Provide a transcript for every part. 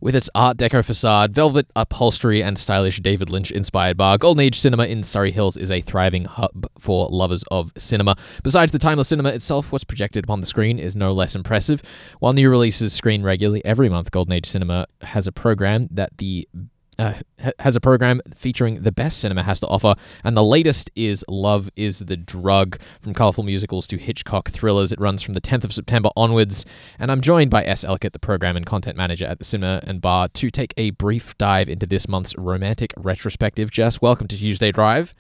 With its Art Deco facade, velvet upholstery, and stylish David Lynch-inspired bar, Golden Age Cinema in Surrey Hills is a thriving hub for lovers of cinema. Besides the timeless cinema itself, what's projected upon the screen is no less impressive. While new releases screen regularly every month, Golden Age Cinema has a program featuring the best cinema has to offer, and the latest is Love is the Drug. From colourful musicals to Hitchcock thrillers, it runs from the 10th of September onwards, and I'm joined by S. Elkett, the program and content manager at the Cinema and Bar, to take a brief dive into this month's romantic retrospective. Jess, welcome to Tuesday Drive.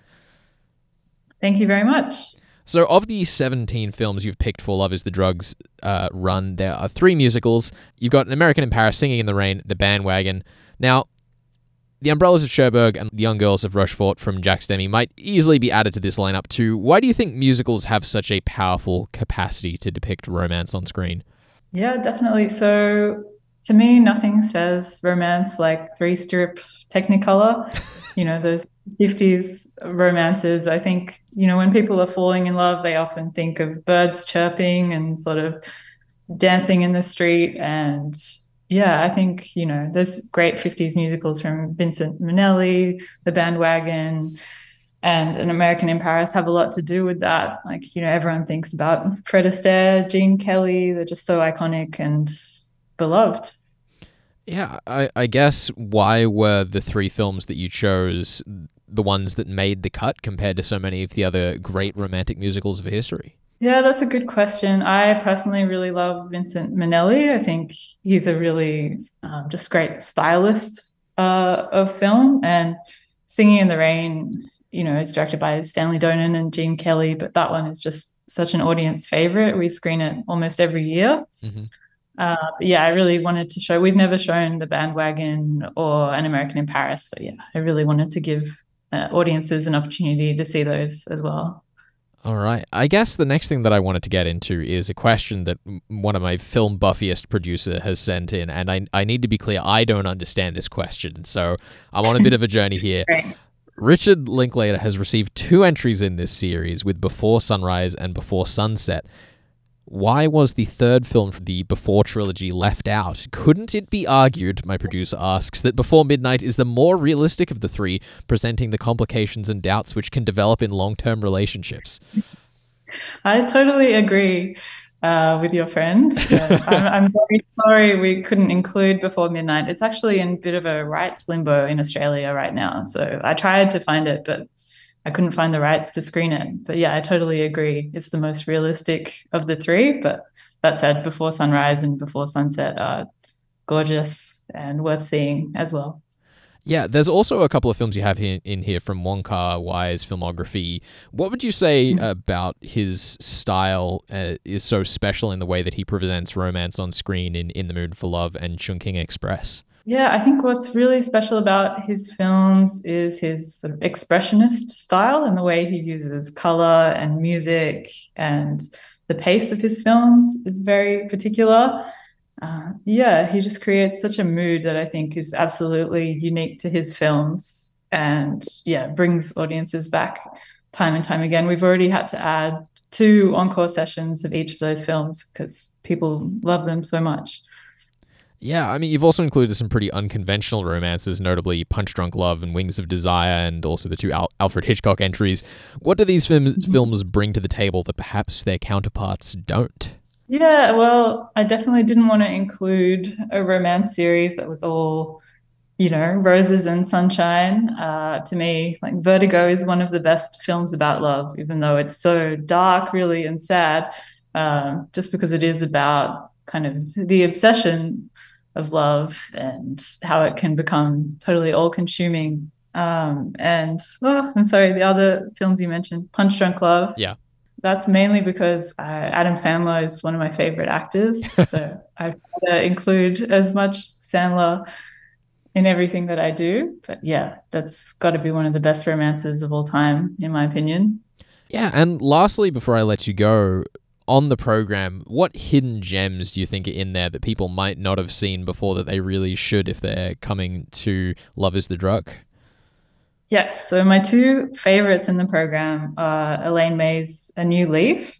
Thank you very much. So of the 17 films you've picked for Love is the Drug's run, there are 3 musicals. You've got An American in Paris, Singing in the Rain, The Bandwagon. Now, The Umbrellas of Cherbourg and The Young Girls of Rochefort from Jacques Demy might easily be added to this lineup too. Why do you think musicals have such a powerful capacity to depict romance on screen? Yeah, definitely. So to me, nothing says romance like three-strip Technicolor. Those 50s romances. I think, when people are falling in love, they often think of birds chirping and sort of dancing in the street. And yeah, I think, there's great 50s musicals from Vincent Minnelli, The Bandwagon, and An American in Paris have a lot to do with that. Like, everyone thinks about Fred Astaire, Gene Kelly. They're just so iconic and beloved. Yeah, I guess why were the 3 films that you chose the ones that made the cut compared to so many of the other great romantic musicals of history? Yeah, that's a good question. I personally really love Vincent Minnelli. I think he's a really just great stylist of film. And Singing in the Rain, it's directed by Stanley Donen and Gene Kelly, but that one is just such an audience favorite. We screen it almost every year. Mm-hmm. But yeah, I really wanted to show, we've never shown The Bandwagon or An American in Paris. So yeah, I really wanted to give audiences an opportunity to see those as well. All right. I guess the next thing that I wanted to get into is a question that one of my film buffiest producer has sent in, and I need to be clear, I don't understand this question, so I'm on a bit of a journey here. Right. Richard Linklater has received 2 entries in this series with Before Sunrise and Before Sunset. Why was the third film from the Before trilogy left out? Couldn't it be argued, my producer asks, that Before Midnight is the more realistic of the 3, presenting the complications and doubts which can develop in long-term relationships? I totally agree with your friend. I'm very sorry we couldn't include Before Midnight. It's actually in a bit of a rights limbo in Australia right now. So I tried to find it, but I couldn't find the rights to screen it. But yeah, I totally agree. It's the most realistic of the 3. But that said, Before Sunrise and Before Sunset are gorgeous and worth seeing as well. Yeah, there's also a couple of films you have in here from Wong Kar-wai's filmography. What would you say about his style is so special in the way that he presents romance on screen in The Mood for Love and Chungking Express? Yeah, I think what's really special about his films is his sort of expressionist style and the way he uses color and music, and the pace of his films is very particular. Yeah, he just creates such a mood that I think is absolutely unique to his films, and yeah, brings audiences back time and time again. We've already had to add 2 encore sessions of each of those films because people love them so much. Yeah, I mean, you've also included some pretty unconventional romances, notably Punch Drunk Love and Wings of Desire, and also the 2 Alfred Hitchcock entries. What do these films bring to the table that perhaps their counterparts don't? Yeah, well, I definitely didn't want to include a romance series that was all, roses and sunshine. To me, like Vertigo is one of the best films about love, even though it's so dark, really, and sad, just because it is about kind of the obsession of love and how it can become totally all-consuming. I'm sorry, the other films you mentioned, Punch Drunk Love. Yeah. That's mainly because Adam Sandler is one of my favorite actors. So I try to include as much Sandler in everything that I do. But yeah, that's got to be one of the best romances of all time, in my opinion. Yeah, and lastly, before I let you go, on the program, what hidden gems do you think are in there that people might not have seen before that they really should if they're coming to Love is the Drug? Yes. So my 2 favorites in the program are Elaine May's A New Leaf,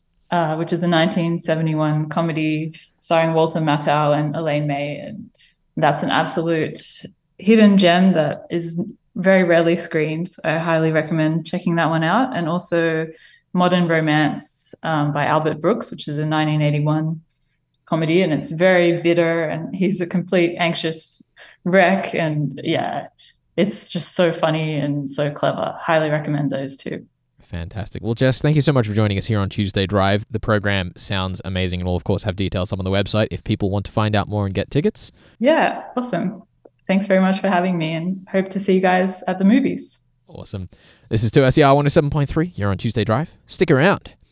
which is a 1971 comedy starring Walter Matthau and Elaine May. And That's an absolute hidden gem that is very rarely screened. I highly recommend checking that one out. And also Modern Romance by Albert Brooks, which is a 1981 comedy, and it's very bitter, and he's a complete anxious wreck. And yeah, it's just so funny and so clever. Highly recommend those two. Fantastic. Well, Jess, thank you so much for joining us here on Tuesday Drive. The program sounds amazing, and we'll, of course, have details up on the website if people want to find out more and get tickets. Yeah, awesome. Thanks very much for having me, and hope to see you guys at the movies. Awesome. This is 2SER 107.3. You're on Tuesday Drive. Stick around.